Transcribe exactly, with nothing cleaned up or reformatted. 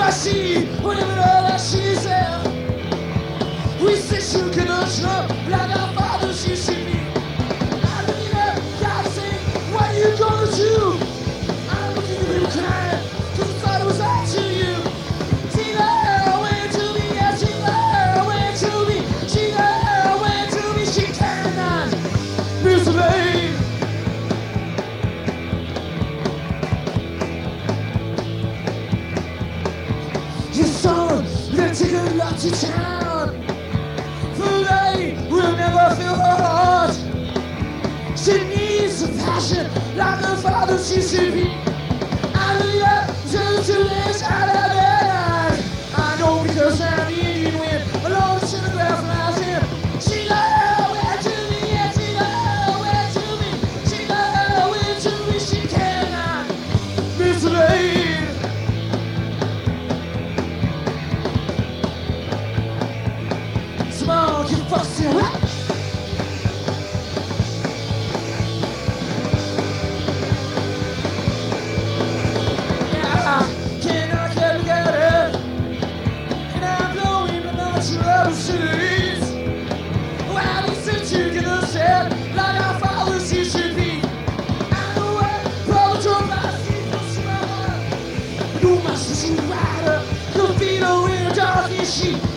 I see whatever all that she said. We said you can jump like our fathers used to be. I look at up, God say, what are you gonna do? I'm looking at you crying, cause I thought it was up to you. She love, went to me, yeah, she love, went to me. She love, went to me, she cannot misbehave. Your son, let's take a lot to town. For they will never feel her heart. She needs a passion like her father she should be. I look up to to this out of bed. I know because I'm the Indian wind along the telegraph lines in. She love went to me, yeah, she love went to me. She love went to me, she cannot misbehave. Smoke you fussy right. Yeah, can I get together? And I'm blowing the natural cities. Well, he said you can understand like our fathers you should be. I know what brother drove my feet for smile. You must be rider, your feet are in dark as sheep.